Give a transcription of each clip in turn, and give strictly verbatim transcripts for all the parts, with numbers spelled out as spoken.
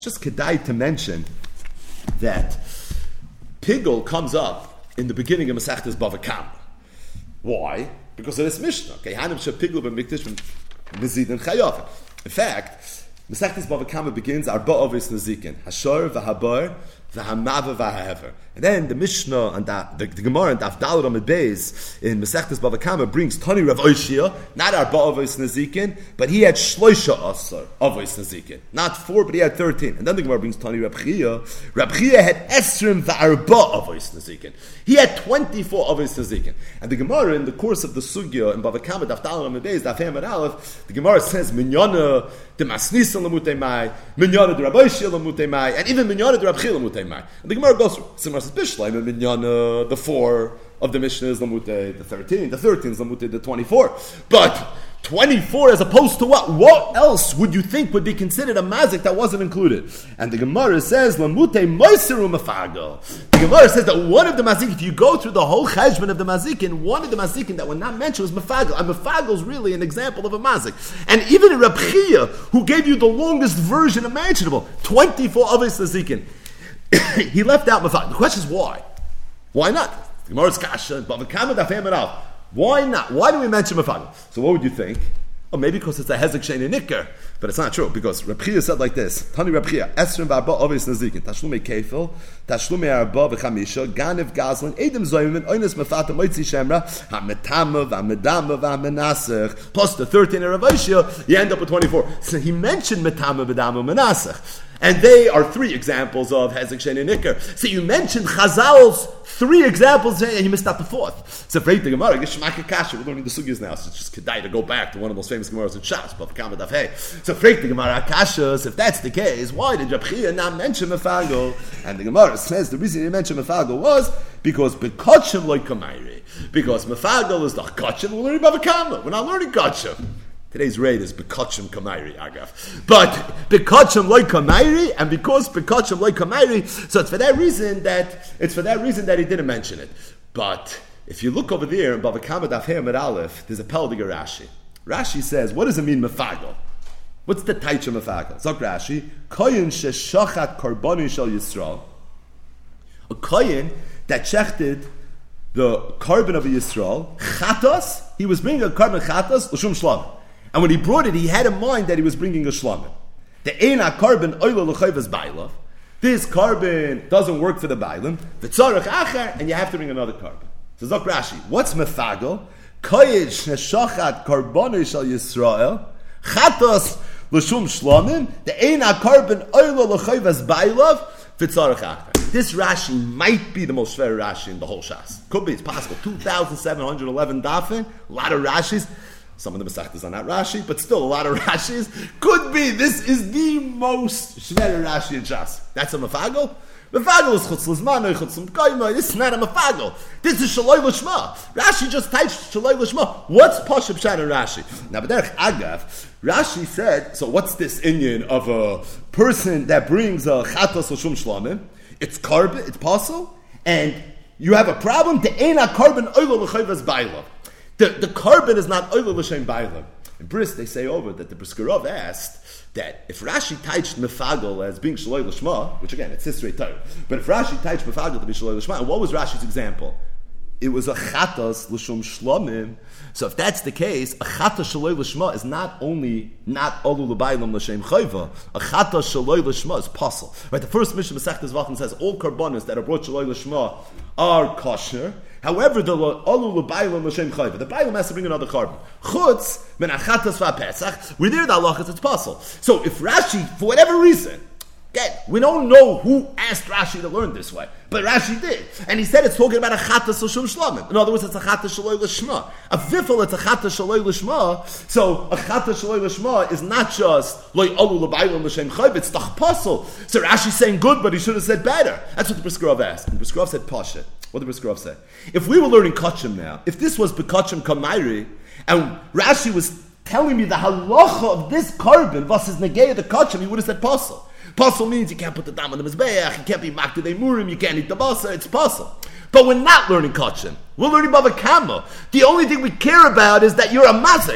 Just kedai to mention that Pigul comes up in the beginning of Masechtas Bava Kama. Why? Because of this Mishnah. Okay, Hanim she Pigul b'mikdash v'mizid and chayav. In fact, Masechtas Bava Kama begins Arba Ovis Nazikin Hashor v'Habar v'Hamava v'Hahever. And then the Mishnah and the, the, the Gemara and the Avdal Ramad Beis in Masechtas Bava Kama brings Tani Rav Oishia, not Arba Ovis Nazikin, but he had Shloisha Asar Ovis Nazikin, not four, but he had thirteen. And then the Gemara brings Tani Rab Chia. Rab Chia had Esrim v'Arba Ovis Nazikin. He had twenty-four Ovis Nazikin. And the Gemara in the course of the Sugya in Bava Kama, Avdal Ramad Beis, Daf Hem and Aleph, the Gemara says Minyana the Masnisa Lamutei Mai, Minyana the Rab Oishia Lamutei Mai, and even Minyana the Rab Chia Lamutei Mai. And the Gemara goes through. Simar says Bishleim and Minyana, the four of the Mishnah is Lamutei, the thirteen, the thirteen is Lamutei, the twenty-four. But twenty-four as opposed to what? What else would you think would be considered a mazik that wasn't included? And the Gemara says, Lamutei Moiseru Mafagel. The Gemara says that one of the mazik, if you go through the whole cheshbon of the mazikin, one of the mazikin that were not mentioned was Mafagel. And Mafagel is really an example of a mazik. And even in Rab Chia, who gave you the longest version imaginable, twenty-four Ovis Mazikin, he left out Mafagel. The question is why? Why not? The Gemara's kasha, Bava Kama Daf Hem and Aleph. Why not? Why do we mention Mafagel? So what would you think? Oh, maybe because it's a hezek shein and nikar, but it's not true, because Reb Chia said like this, Tani Reb Chia, Esrim v'arba ovis nazikin, Tashlumei kefil, Tashlumei arba v'chamisha, Ganiv gazlan, Edim zoyim, Oynes mefata moitzi shemra, Hametama v'amedama v'amenasech, plus the thirteen of Rav Oishia, you end up with twenty-four. So he mentioned Metama v'dama menasech. And they are three examples of Hezek Shein and Nikar. So you mentioned Chazal's three examples, and you missed out the fourth. So for the Gemara, Geshmak Kasha, we're learning the sugyas now, so it's just kedai to go back to one of the most famous Gemaras in Shas, Bava Kama Daf Hey. So for the Gemara Kashas, if that's the case, why did Rab Chia not mention Mafagel? And the Gemara says the reason he mentioned Mafagel was because Bekotchem loy kamayri. Because Mafagel is the Kotchem, we're learning Bava Kama. We're not learning Kotchem. Today's rate is Bekotchem Kamairi, Agaf. But Bekotchem Loi Kamairi, and because Bekotchem Loi Kamairi, so it's for that reason that it's for that reason that he didn't mention it. But if you look over there in Bava Kama Daf Hem and Aleph, there's a peldiga Rashi. Rashi says, what does it mean Mefagel? What's the taicha Mefagel? Zok Rashi, Koyin sheshachat karboni shel Yisrael. A koyin that shechted the carbon of a Yisrael, chatos, he was bringing a carbon chatos, l'shum shlam. And when he brought it, he had in mind that he was bringing a shlamim. The eina carbon oila l'chayvas bailav. This carbon doesn't work for the bailam. The tzarech achar, and you have to bring another carbon. So Zok Rashi, what's mefagel? Koyish neshachat karboni shel Yisrael, chatos l'shum shlamim. The eina carbon oila l'chayvas bailav. This Rashi might be the most fair Rashi in the whole Shas. Could be, it's possible. two thousand seven hundred eleven dafin, a lot of Rashis. Some of the Masechtas are not Rashi, but still a lot of Rashis. Could be, this is the most shver Rashi in Shas. That's a Mefagel? Mefagel is chutz l'zman, chutz l'mkoyma. This is not a Mefagel. This is Shaloi L'Shma. Rashi just types Shaloi L'Shma. What's Pashup Shan and Rashi? Now, but derech Agav, Rashi said, so what's this Indian of a person that brings a chatos l'shum shlamim? It's carbon, it's pasul, and you have a problem. The eina carbon oila l'chayvas bailam. The the carbon is not oila l'shem bailam. In Bris, they say over that the Briskerov asked that if Rashi touched mefagel as being shaloi l'shma, which again it's history Torah, but if Rashi touched mefagel to be shaloi l'shma, and what was Rashi's example? It was a chatos l'shum shlamim. So if that's the case, a chatos shaloi l'shma is not only not olu l'baylam l'shem chayva. A chatos shaloi l'shma is pasul. Right? The first Mishnah Masechtas Vachim says all karbanos that are brought shaloi l'shma are kosher. However, the olu l'baylam l'shem chayva, the baylam has to bring another carbon. Chutz men achatos va'pesach. We're there the halachas it's pasul. So if Rashi, for whatever reason, again, we don't know who asked Rashi to learn this way, but Rashi did. And he said it's talking about a chatas l'shum shlamim. In other words, it's a chatas shaloi l'shma. A vifel, it's a chatas shaloi l'shma. So a chatas shaloi l'shma is not just loy olu l'baylam l'shem chayv, it's tachpasel. So Rashi's saying good, but he should have said better. That's what the Briskerov asked. And the Briskerov said pasha. What did the Briskerov say? If we were learning kachim now, if this was bekachim kamairi, and Rashi was telling me the halacha of this carbon versus negei the kachim, he would have said pasel. Pasul means you can't put the dam on the mizbeach, you can't be makdei murim, you can't eat the basa, it's pasul. But we're not learning kachim. We're learning Bava Kama. The only thing we care about is that you're a mazik.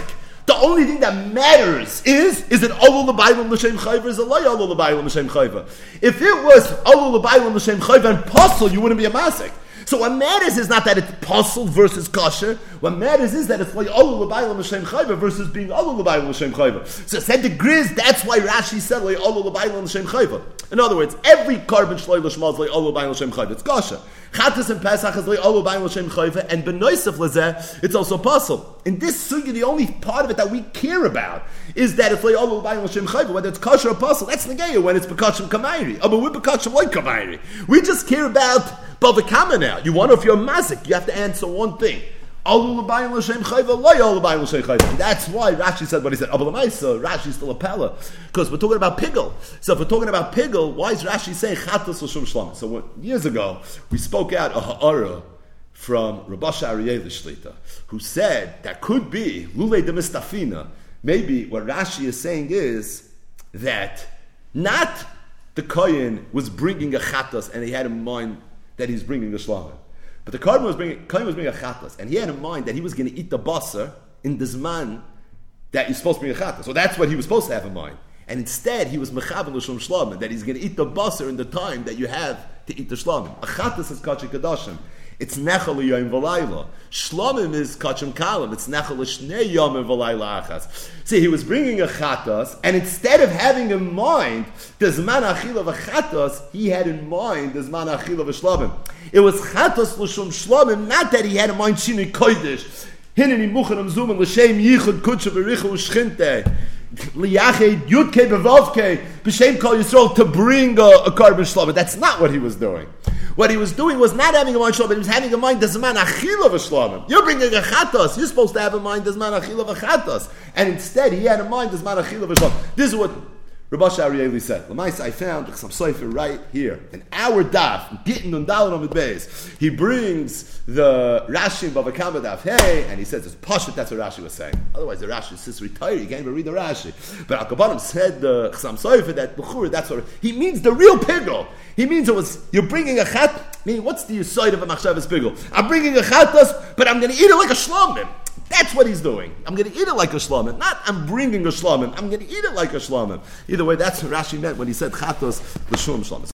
The only thing that matters is, is it Olul L'Baylam L'Shem Chayva, is it Lo Olul L'Baylam L'Shem Chayva? If it was Olul L'Baylam L'Shem Chayva and Pasul, you wouldn't be a Masik. So what matters is not that it's Pasul versus Kosher. What matters is that it's like Olul L'Baylam L'Shem Chayva versus being Olul L'Baylam L'Shem Chayva. So said the Grizz, that's why Rashi said like Olul L'Baylam L'Shem Chayva. In other words, every carbon Shloi L'Shmal is like Olul L'Baylam L'Shem Chayva. It's Kosher. Chattas and Pesach is like Olul L'Baylam L'Shem Chayva, and Benoisef L'Zeh, it's also Pasul. In this sugi, the only part of it that we care about is that it's like Olul L'Baylam L'Shem Chayva, whether it's Kosher or Pasul. That's Negaya when it's Bekachim Kamayri. Oh, but we're Bekachim like Kamayri. We just care about Bavakama now. You wonder if you're a mazik, you have to answer one thing. Olul L'Baylam L'Shem Chayva, Lo Olul L'Baylam L'Shem Chayva. That's why Rashi said what he said. Abul Amaisa, Rashi's still a pella. Because we're talking about Pigel. So if we're talking about Pigel, why is Rashi saying Chattas L'Shum Shlom? So what, years ago, we spoke out a ha'ara from Rabasha Aryeh Shlita, who said that could be Lulei de Mistafina. Maybe what Rashi is saying is that not the Kohen was bringing a Chattas and he had in mind that he's bringing a Shlamim. But the Kohen was bringing, Kohen was bringing a Chattas, and he had in mind that he was going to eat the basar in the Zman that he's supposed to bring a Chattas. So that's what he was supposed to have in mind. And instead, he was Mechavan L'Shum Shlamim, that he's going to eat the basar in the time that you have to eat the Shlamim. A Chattas is Kachim Kadashim. It's Nechal Yom V'Layla. Shlamim is Kachim Kalam. It's Nechal Shnei Yom V'Layla Achas. See, he was bringing a Chattas, and instead of having in mind the Zman Achil of a Chattas, he had in mind the Zman Achil of a Shlamim. It was Chattas L'Shum Shlamim, not that he had in mind Shinui Kodesh. Hineni Muchanim Zuman L'Shem Yichud Kudsha V'Richu U'Shchinte. Liyached Yudke Bevavke B'Shem Kol Yisrael, to bring a, a carbon Shlamim. That's not what he was doing. What he was doing was not having a mind Shlamim, he was having in mind the Zman Achil of a Shlamim. You're bringing a Chattas, you're supposed to have in mind the Zman Achil of a Chattas. And instead, he had in mind the Zman Achil of a Shlamim. This is what Rabasha Aryeh said. L'maisa, I found some Sefer right here. In our daf, Gittin und Dalin on the base, he brings the Rashi in Bava Kama daf, hey, and he says it's Pashut, that's what Rashi was saying. Otherwise, the Rashi is just retired, you can't even read the Rashi. But Al-Kabanim said the Chasam Sefer that B'chur, that's what he means the real Pigel. He means it was, you're bringing a chat, meaning what's the side of a Machshavas Pigel? I'm bringing a Chattas, but I'm going to eat it like a Shlamim. That's what he's doing. I'm going to eat it like a shlamim. Not I'm bringing a shlamim. I'm going to eat it like a shlamim. Either way, that's what Rashi meant when he said chatos l'shum shlamim.